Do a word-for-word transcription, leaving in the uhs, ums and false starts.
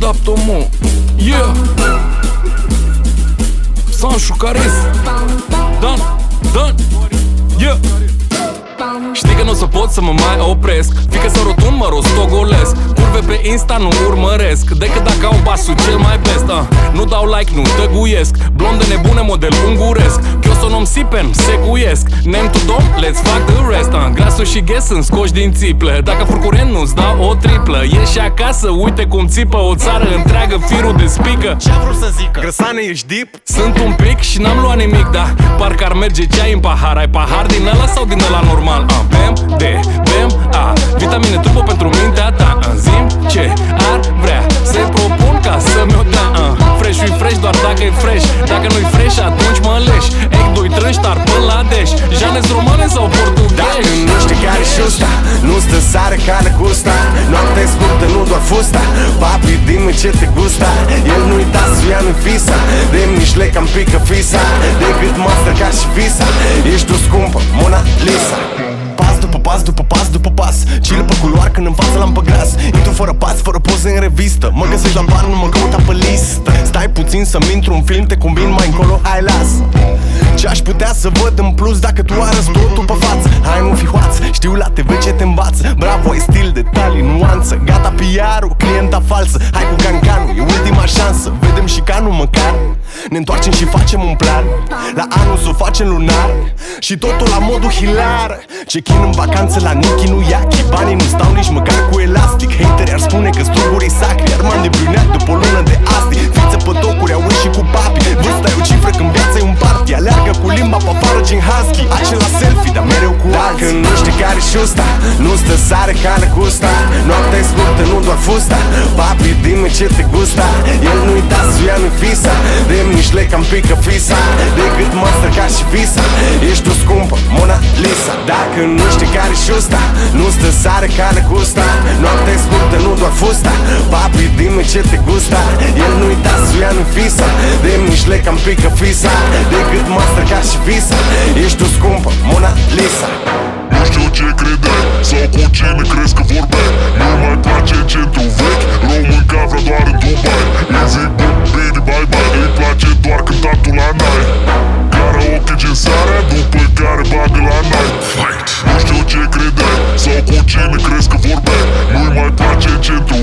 adaptă, mă. Yeah. Sanșu Caris. Dan, Dan. Yeah. Știi că nu o să pot să mă mai opresc, fie că să rotund, mă rostogolesc. Curve pe Insta nu urmăresc, decât dacă au basul cel mai best. uh. Nu dau like, nu tăguiesc, blonde nebune, model unguresc. Chiosonom sipen, seguiesc, name to dom, let's fuck the rest. uh. Glasul și ghes sunt scoși din țiplă, dacă fur curent nu-ți dau o triplă. Ieși acasă, uite cum țipă o țară întreagă, firul de spică. Ce-a vrut să zică? Grăsane, ești deep? Sunt un pic și n-am luat nimic, da parcă ar merge ceai în pahar. Ai pahar din ăla sau din ăla normal? uh. Bem, de, bem, a vitamine turbo pentru mintea ta. uh. Zim ce ar vrea să-i propun ca să-mi o dea. uh. Fresh-ui fresh doar dacă e fresh, dacă nu-i fresh atunci mă leși. Egg, doi trânși, dar până la deș. Janes romane sau portugheși? Dacă nu știi care și ăsta, nu stă sare cale cu ăsta. Noaptea e scurtă, nu doar fusta. Papi, dime ce te gusta. El nu-i da să ia nu-i fisa. De-mi nici le cam pică fisa. Decât master ca și visa. Ești o scumpă, Mona Lisa. Pas după pas, după pas, după pas. Cile pe culoar când în față l-am pe gras. Intru fără pas, fără poze în revistă. Mă găsești la bar, nu mă căuta pe listă. Stai puțin să-mi intru în film, te combin mai încolo, hai las. Ce-aș putea să văd în plus dacă tu arăți totul pe față? Hai nu fi hoață, știu la T V ce te învață. Bravo, ai stil, detalii, nuanță. Gata P R-ul, clienta falsă. Hai cu cancanul, e ultima șansă. Vedem și canul măcar. Ne întoarcem și facem un plan. La anul s-o facem lunar. Și totul la modul hilar. Check-in în vacanță la Nichi, nu Iachi. Banii nu stau nici măcar cu elastic. Hater ar spune că strugurii sacri. Armand de bruneat după o lună de asti. Fiță pe tocuri, au și cu papi. Vârsta e o cifră când viața e un party. Aleargă cu limba pe afară gen husky. Acela selfie, dar mereu cu alții. Dacă nu știi care și ăsta, nu stă sare cale cu ăsta. Noaptea e scurtă, nu doar fusta. Papi, dime ce te gusta. El nu-i da să ia nu-i fisa. De-mi nici le cam pică fisa. Decât master ca și visa. Ești o scumpă, Mona Lisa. Dacă nu știi care și ăsta, nu stă sare cale cu ăsta. Noaptea e scurtă, nu doar fusta. Papi, dime ce te gusta. El nu-i da să ia nu-i fisa. De-mi nici le cam pică fisa. Decât master ca și visa. Ești o scumpă, Mona Lisa. Nu știu ce credeai sau cu cine crezi că vorbeai. Nu mai place centru vechi, român ca vrea doar în Dubai. Îi zic bă, bine, bye bye. Îi place doar cântatul la nai. Karaoke gen seara, după care bagă la night. Nu știu ce credeai sau cu cine crezi că vorbeai. Nu mai place centru